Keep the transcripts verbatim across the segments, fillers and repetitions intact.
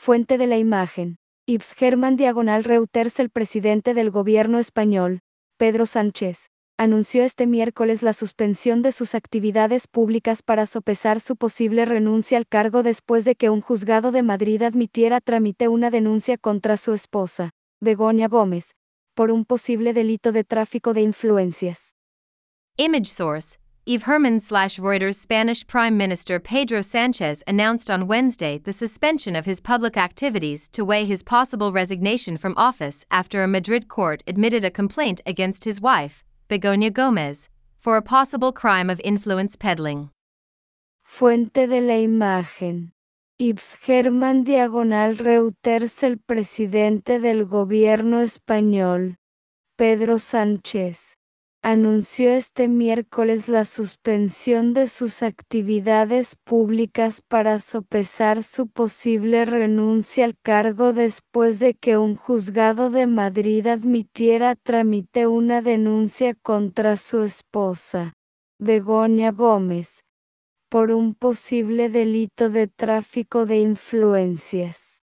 Fuente de la imagen. Yves Germán diagonal Reuters. El presidente del gobierno español, Pedro Sánchez, anunció este miércoles la suspensión de sus actividades públicas para sopesar su posible renuncia al cargo después de que un juzgado de Madrid admitiera a trámite una denuncia contra su esposa, Begoña Gómez, por un posible delito de tráfico de influencias. Image source, Yves Germán slash Reuters. Spanish Prime Minister Pedro Sánchez announced on Wednesday the suspension of his public activities to weigh his possible resignation from office after a Madrid court admitted a complaint against his wife, Begoña Gómez, for a possible crime of influence peddling. Fuente de la imagen. Yves Germán diagonal Reuters. El presidente del gobierno español, Pedro Sánchez, anunció este miércoles la suspensión de sus actividades públicas para sopesar su posible renuncia al cargo después de que un juzgado de Madrid admitiera a trámite una denuncia contra su esposa, Begoña Gómez, por un posible delito de tráfico de influencias.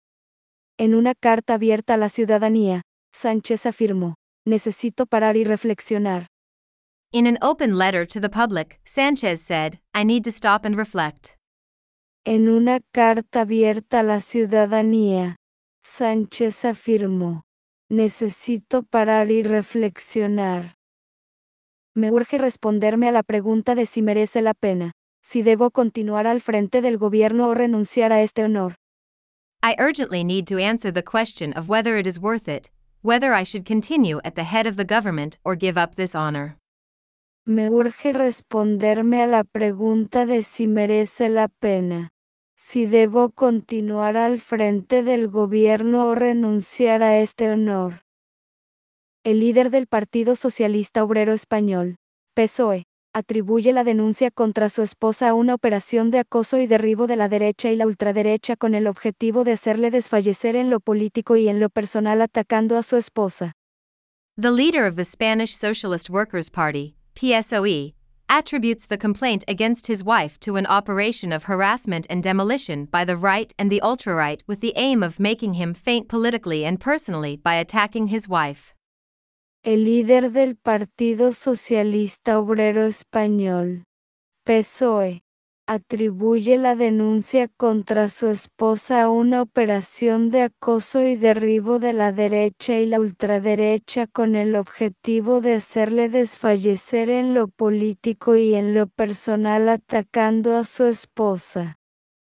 En una carta abierta a la ciudadanía, Sánchez afirmó: "Necesito parar y reflexionar". In an open letter to the public, Sanchez said, "I need to stop and reflect." En una carta abierta a la ciudadanía, Sánchez afirmó: "Necesito parar y reflexionar. Me urge responderme a la pregunta de si merece la pena, si debo continuar al frente del gobierno o renunciar a este honor. I urgently need to answer the question of whether it is worth it, whether I should continue at the head of the government or give up this honor. Me urge responderme a la pregunta de si merece la pena, si debo continuar al frente del gobierno o renunciar a este honor". El líder del Partido Socialista Obrero Español, P S O E, atribuye la denuncia contra su esposa a una operación de acoso y derribo de la derecha y la ultraderecha con el objetivo de hacerle desfallecer en lo político y en lo personal atacando a su esposa. The leader of the Spanish Socialist Workers' Party, P S O E, attributes the complaint against his wife to an operation of harassment and demolition by the right and the ultra-right with the aim of making him faint politically and personally by attacking his wife. El líder del Partido Socialista Obrero Español, P S O E, atribuye la denuncia contra su esposa a una operación de acoso y derribo de la derecha y la ultraderecha con el objetivo de hacerle desfallecer en lo político y en lo personal atacando a su esposa.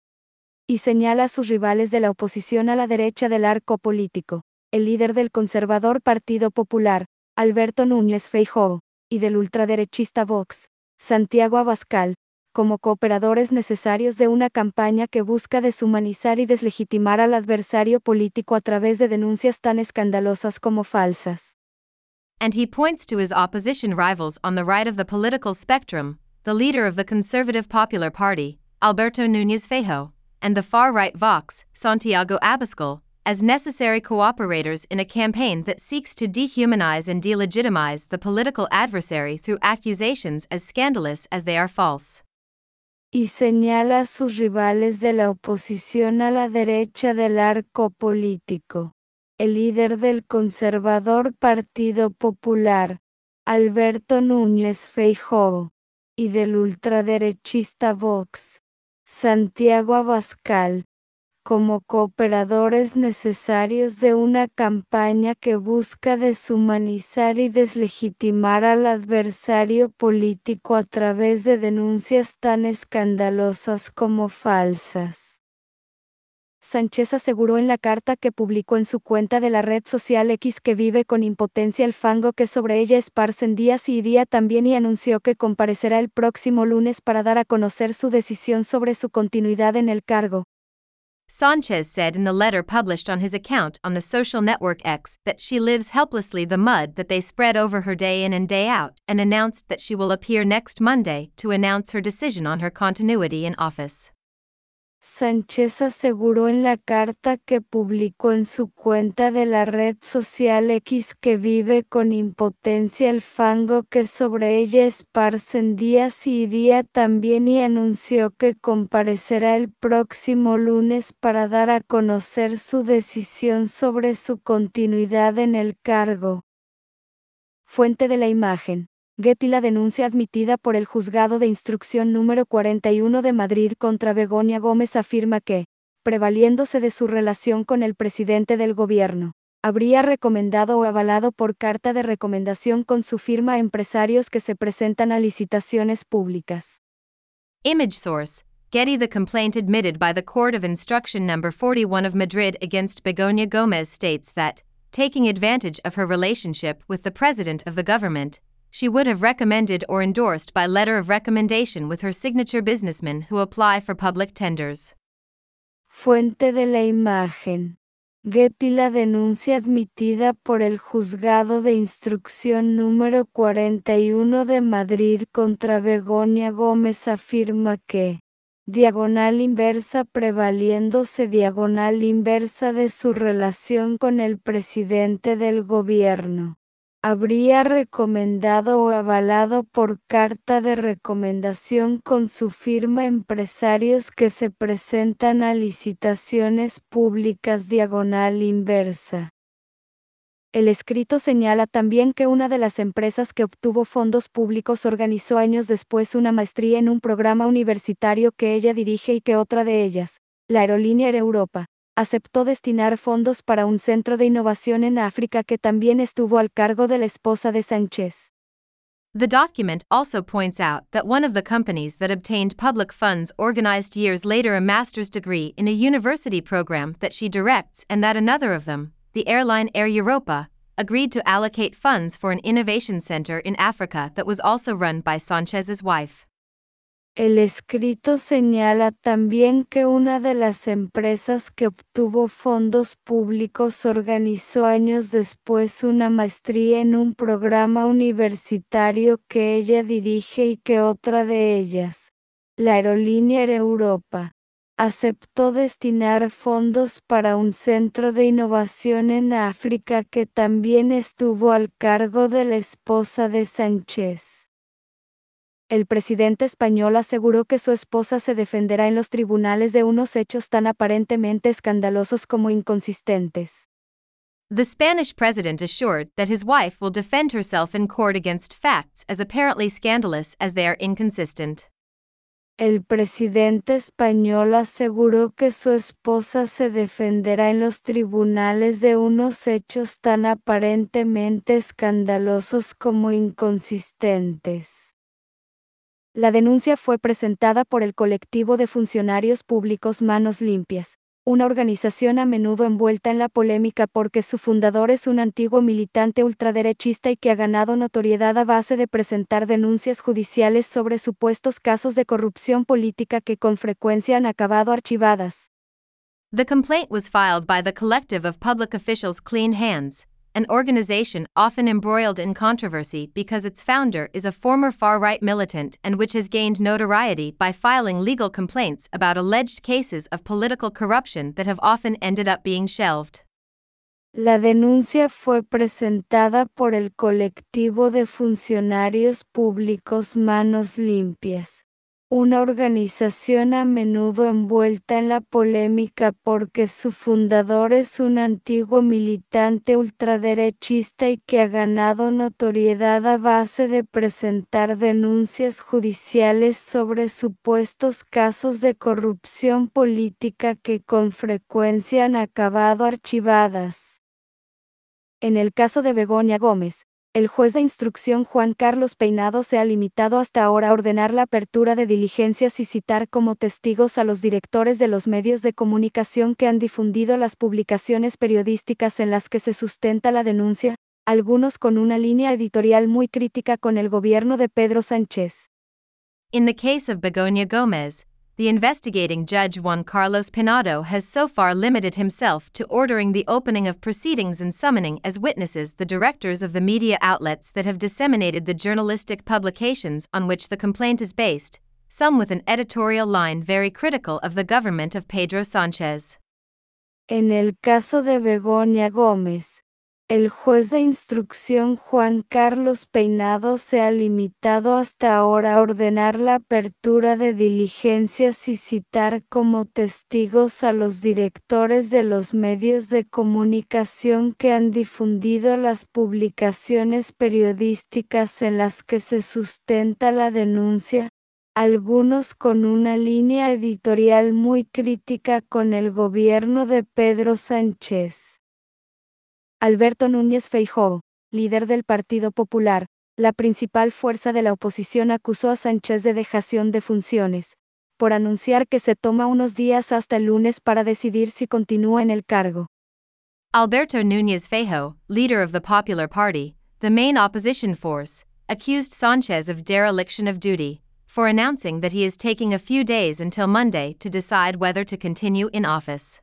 Y señala a sus rivales de la oposición a la derecha del arco político, el líder del conservador Partido Popular, Alberto Núñez Feijóo, y del ultraderechista Vox, Santiago Abascal, como cooperadores necesarios de una campaña que busca deshumanizar y deslegitimar al adversario político a través de denuncias tan escandalosas como falsas. And he points to his opposition rivals on the right of the political spectrum, the leader of the Conservative Popular Party, Alberto Núñez Feijóo, and the far-right Vox, Santiago Abascal, as necessary cooperators in a campaign that seeks to dehumanize and delegitimize the political adversary through accusations as scandalous as they are false. Y señala a sus rivales de la oposición a la derecha del arco político, el líder del conservador Partido Popular, Alberto Núñez Feijóo, y del ultraderechista Vox, Santiago Abascal, como cooperadores necesarios de una campaña que busca deshumanizar y deslegitimar al adversario político a través de denuncias tan escandalosas como falsas. Sánchez aseguró en la carta que publicó en su cuenta de la red social X que vive con impotencia el fango que sobre ella esparcen día sí y día también y anunció que comparecerá el próximo lunes para dar a conocer su decisión sobre su continuidad en el cargo. Sanchez said in the letter published on his account on the social network X that she lives helplessly the mud that they spread over her day in and day out, and announced that she will appear next Monday to announce her decision on her continuity in office. Sánchez aseguró en la carta que publicó en su cuenta de la red social X que vive con impotencia el fango que sobre ella esparcen día sí día también y anunció que comparecerá el próximo lunes para dar a conocer su decisión sobre su continuidad en el cargo. Fuente de la imagen. Getty. La denuncia admitida por el Juzgado de Instrucción número cuarenta y uno de Madrid contra Begoña Gómez afirma que, prevaliéndose de su relación con el presidente del gobierno, habría recomendado o avalado por carta de recomendación con su firma a empresarios que se presentan a licitaciones públicas. Image source: Getty. The complaint admitted by the Court of Instruction number forty-one of Madrid against Begoña Gómez states that, taking advantage of her relationship with the President of the government, she would have recommended or endorsed by letter of recommendation with her signature businessmen who apply for public tenders. Fuente de la imagen. Getty. La denuncia admitida por el Juzgado de Instrucción número cuarenta y uno de Madrid contra Begoña Gómez afirma que, diagonal inversa prevaliéndose diagonal inversa de su relación con el presidente del gobierno, habría recomendado o avalado por carta de recomendación con su firma empresarios que se presentan a licitaciones públicas diagonal inversa. El escrito señala también que una de las empresas que obtuvo fondos públicos organizó años después una maestría en un programa universitario que ella dirige y que otra de ellas, la aerolínea Air Europa, aceptó destinar fondos para un centro de innovación en África que también estuvo al cargo de la esposa de Sánchez. The document also points out that one of the companies that obtained public funds organized years later a master's degree in a university program that she directs and that another of them, the airline Air Europa, agreed to allocate funds for an innovation center in Africa that was also run by Sanchez's wife. El escrito señala también que una de las empresas que obtuvo fondos públicos organizó años después una maestría en un programa universitario que ella dirige y que otra de ellas, la aerolínea Air Europa, aceptó destinar fondos para un centro de innovación en África que también estuvo al cargo de la esposa de Sánchez. El presidente español aseguró que su esposa se defenderá en los tribunales de unos hechos tan aparentemente escandalosos como inconsistentes. The Spanish president assured that his wife will defend herself in court against facts as apparently scandalous as they are inconsistent. El presidente español aseguró que su esposa se defenderá en los tribunales de unos hechos tan aparentemente escandalosos como inconsistentes. La denuncia fue presentada por el colectivo de funcionarios públicos Manos Limpias, una organización a menudo envuelta en la polémica porque su fundador es un antiguo militante ultraderechista y que ha ganado notoriedad a base de presentar denuncias judiciales sobre supuestos casos de corrupción política que con frecuencia han acabado archivadas. The complaint was filed by the collective of public officials Clean Hands, an organization often embroiled in controversy because its founder is a former far-right militant and which has gained notoriety by filing legal complaints about alleged cases of political corruption that have often ended up being shelved. La denuncia fue presentada por el colectivo de funcionarios públicos Manos Limpias, una organización a menudo envuelta en la polémica porque su fundador es un antiguo militante ultraderechista y que ha ganado notoriedad a base de presentar denuncias judiciales sobre supuestos casos de corrupción política que con frecuencia han acabado archivadas. En el caso de Begoña Gómez, el juez de instrucción Juan Carlos Peinado se ha limitado hasta ahora a ordenar la apertura de diligencias y citar como testigos a los directores de los medios de comunicación que han difundido las publicaciones periodísticas en las que se sustenta la denuncia, algunos con una línea editorial muy crítica con el gobierno de Pedro Sánchez. In the case of Begoña Gómez, the investigating judge Juan Carlos Peinado has so far limited himself to ordering the opening of proceedings and summoning as witnesses the directors of the media outlets that have disseminated the journalistic publications on which the complaint is based, some with an editorial line very critical of the government of Pedro Sánchez. En el caso de Begoña Gómez, el juez de instrucción Juan Carlos Peinado se ha limitado hasta ahora a ordenar la apertura de diligencias y citar como testigos a los directores de los medios de comunicación que han difundido las publicaciones periodísticas en las que se sustenta la denuncia, algunos con una línea editorial muy crítica con el gobierno de Pedro Sánchez. Alberto Núñez Feijóo, líder del Partido Popular, la principal fuerza de la oposición, acusó a Sánchez de dejación de funciones, por anunciar que se toma unos días hasta el lunes para decidir si continúa en el cargo. Alberto Núñez Feijóo, leader of the Popular Party, the main opposition force, accused Sánchez of dereliction of duty, for announcing that he is taking a few days until Monday to decide whether to continue in office.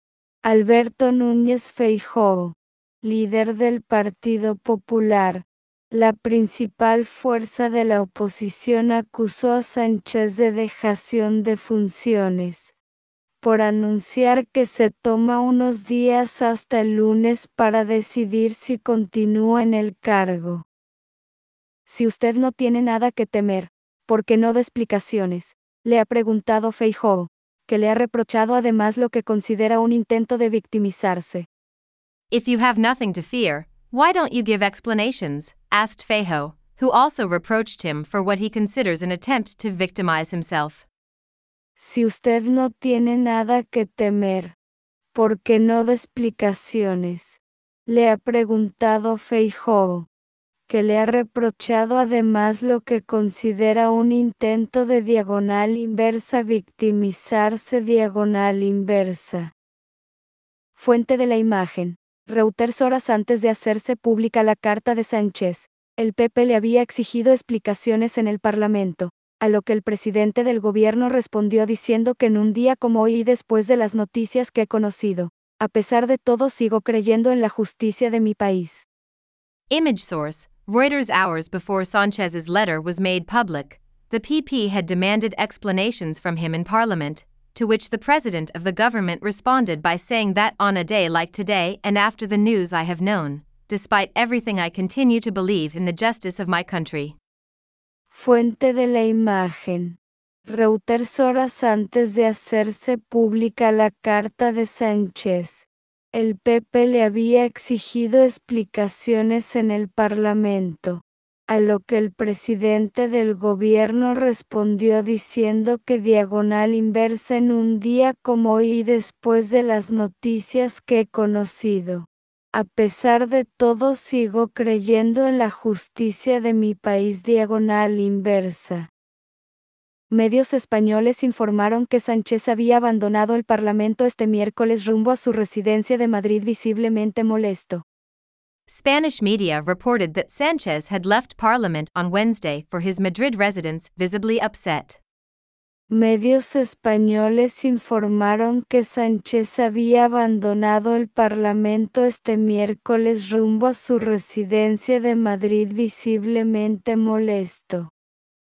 Alberto Núñez Feijóo, líder del Partido Popular, la principal fuerza de la oposición, acusó a Sánchez de dejación de funciones, por anunciar que se toma unos días hasta el lunes para decidir si continúa en el cargo. Si usted no tiene nada que temer, ¿por qué no da explicaciones?, le ha preguntado Feijóo, que le ha reprochado además lo que considera un intento de victimizarse. If you have nothing to fear, why don't you give explanations? Asked Feijóo, who also reproached him for what he considers an attempt to victimize himself. Si usted no tiene nada que temer, ¿por qué no da explicaciones?, le ha preguntado Feijóo, que le ha reprochado además lo que considera un intento de diagonal inversa victimizarse diagonal inversa. Fuente de la imagen. Reuters. Horas antes de hacerse pública la carta de Sánchez, el P P le había exigido explicaciones en el Parlamento, a lo que el presidente del gobierno respondió diciendo que en un día como hoy y después de las noticias que he conocido, a pesar de todo sigo creyendo en la justicia de mi país. Image source, Reuters. Hours before Sanchez's letter was made public, the P P had demanded explanations from him in Parliament, to which the president of the government responded by saying that on a day like today and after the news I have known, despite everything I continue to believe in the justice of my country. Fuente de la imagen. Reuters. Horas antes de hacerse pública la carta de Sánchez, el P P le había exigido explicaciones en el Parlamento, a lo que el presidente del gobierno respondió diciendo que diagonal inversa en un día como hoy y después de las noticias que he conocido. A pesar de todo sigo creyendo en la justicia de mi país diagonal inversa. Medios españoles informaron que Sánchez había abandonado el Parlamento este miércoles rumbo a su residencia de Madrid visiblemente molesto. Spanish media reported that Sánchez had left Parliament on Wednesday for his Madrid residence, visibly upset. Medios españoles informaron que Sánchez había abandonado el Parlamento este miércoles rumbo a su residencia de Madrid visiblemente molesto.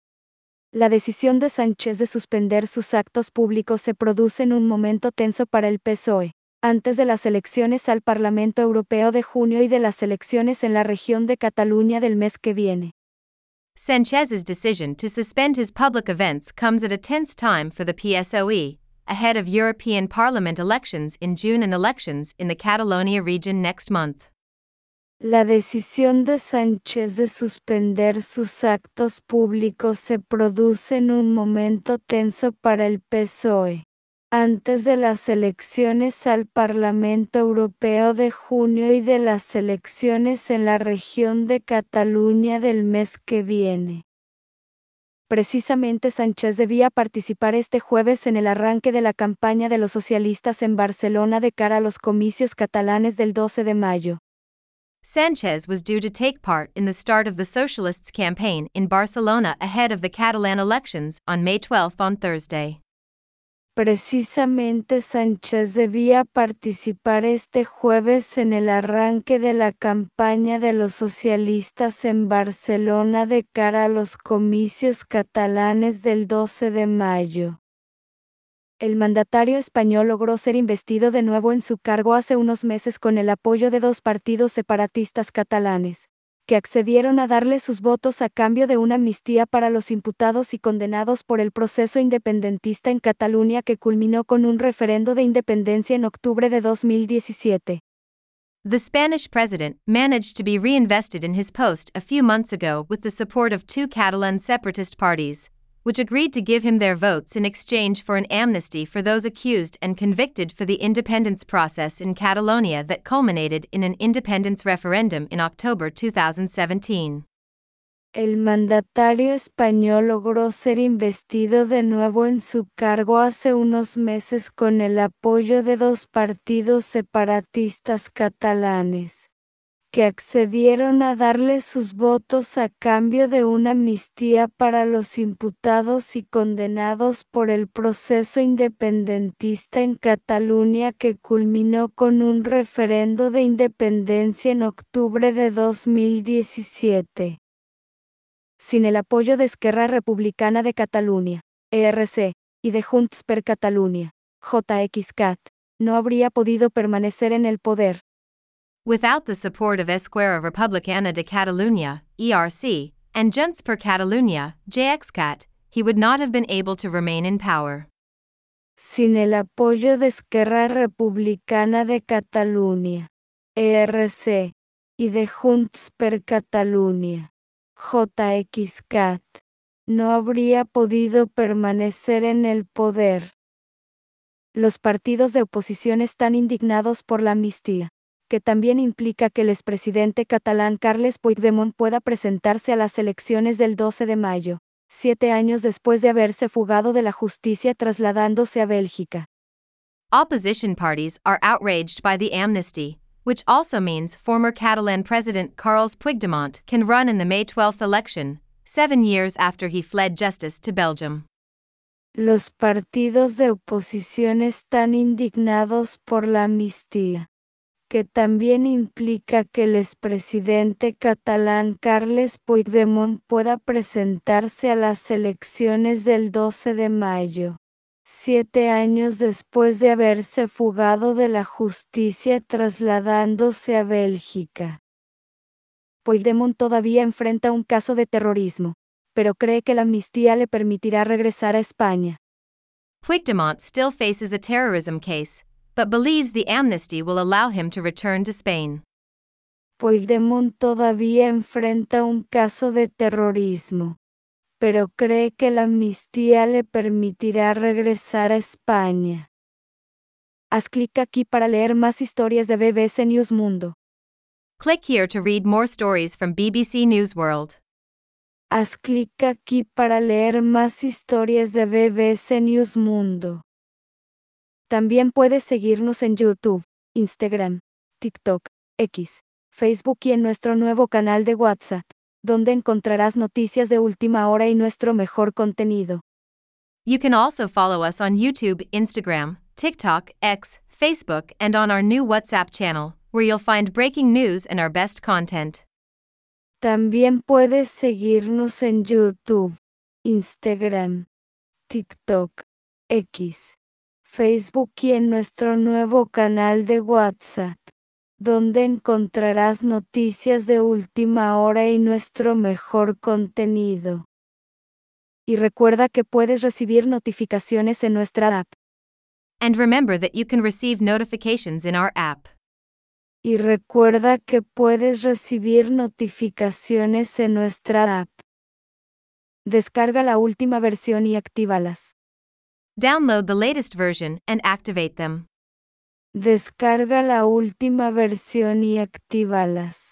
La decisión de Sánchez de suspender sus actos públicos se produce en un momento tenso para el P S O E, antes de las elecciones al Parlamento Europeo de junio y de las elecciones en la región de Cataluña del mes que viene. Sanchez's decision to suspend his public events comes at a tense time for the P S O E, ahead of European Parliament elections in June and elections in the Catalonia region next month. La decisión de Sánchez de suspender sus actos públicos se produce en un momento tenso para el P S O E, antes de las elecciones al Parlamento Europeo de junio y de las elecciones en la región de Cataluña del mes que viene. Precisamente Sánchez debía participar este jueves en el arranque de la campaña de los socialistas en Barcelona de cara a los comicios catalanes del doce de mayo. Sánchez was due to take part in the start of the Socialists' campaign in Barcelona ahead of the Catalan elections on May twelfth on Thursday. Precisamente Sánchez debía participar este jueves en el arranque de la campaña de los socialistas en Barcelona de cara a los comicios catalanes del doce de mayo. El mandatario español logró ser investido de nuevo en su cargo hace unos meses con el apoyo de dos partidos separatistas catalanes, que accedieron a darle sus votos a cambio de una amnistía para los imputados y condenados por el proceso independentista en Cataluña que culminó con un referendo de independencia en octubre de dos mil diecisiete. The Spanish president managed to be reinvested in his post a few months ago with the support of two Catalan separatist parties, which agreed to give him their votes in exchange for an amnesty for those accused and convicted for the independence process in Catalonia that culminated in an independence referendum in October two thousand seventeen. El mandatario español logró ser investido de nuevo en su cargo hace unos meses con el apoyo de dos partidos separatistas catalanes, que accedieron a darle sus votos a cambio de una amnistía para los imputados y condenados por el proceso independentista en Cataluña que culminó con un referendo de independencia en octubre de dos mil diecisiete. Sin el apoyo de Esquerra Republicana de Cataluña, E R C, y de Junts per Catalunya, J X Cat, no habría podido permanecer en el poder. Without the support of Esquerra Republicana de Catalunya, E R C, and Junts per Catalunya, J X Cat, he would not have been able to remain in power. Sin el apoyo de Esquerra Republicana de Catalunya, E R C, y de Junts per Catalunya, J X Cat, no habría podido permanecer en el poder. Los partidos de oposición están indignados por la amnistía, que también implica que el expresidente catalán Carles Puigdemont pueda presentarse a las elecciones del doce de mayo, siete años después de haberse fugado de la justicia trasladándose a Bélgica. Opposition parties are outraged by the amnesty, which also means former Catalan President Carles Puigdemont can run in the May twelfth election, seven years after he fled justice to Belgium. Los partidos de oposición están indignados por la amnistía, que también implica que el expresidente catalán Carles Puigdemont pueda presentarse a las elecciones del doce de mayo, siete años después de haberse fugado de la justicia trasladándose a Bélgica. Puigdemont todavía enfrenta un caso de terrorismo, pero cree que la amnistía le permitirá regresar a España. Puigdemont still faces a terrorism case, but believes the amnesty will allow him to return to Spain. Puigdemont todavía enfrenta un caso de terrorismo, pero cree que la amnistía le permitirá regresar a España. Haz clic aquí para leer más historias de B B C News Mundo. Click here to read more stories from B B C News World. Haz clic aquí para leer más historias de B B C News Mundo. También puedes seguirnos en YouTube, Instagram, TikTok, X, Facebook y en nuestro nuevo canal de WhatsApp, donde encontrarás noticias de última hora y nuestro mejor contenido. You can also follow us on YouTube, Instagram, TikTok, X, Facebook, and on our new WhatsApp channel, where you'll find breaking news and our best content. También puedes seguirnos en YouTube, Instagram, TikTok, X, Facebook y en nuestro nuevo canal de WhatsApp, donde encontrarás noticias de última hora y nuestro mejor contenido. Y recuerda que puedes recibir notificaciones en nuestra app. And remember that you can receive notifications in our app. Y recuerda que puedes recibir notificaciones en nuestra app. Descarga la última versión y actívalas. Download the latest version and activate them. Descarga la última versión y actívalas.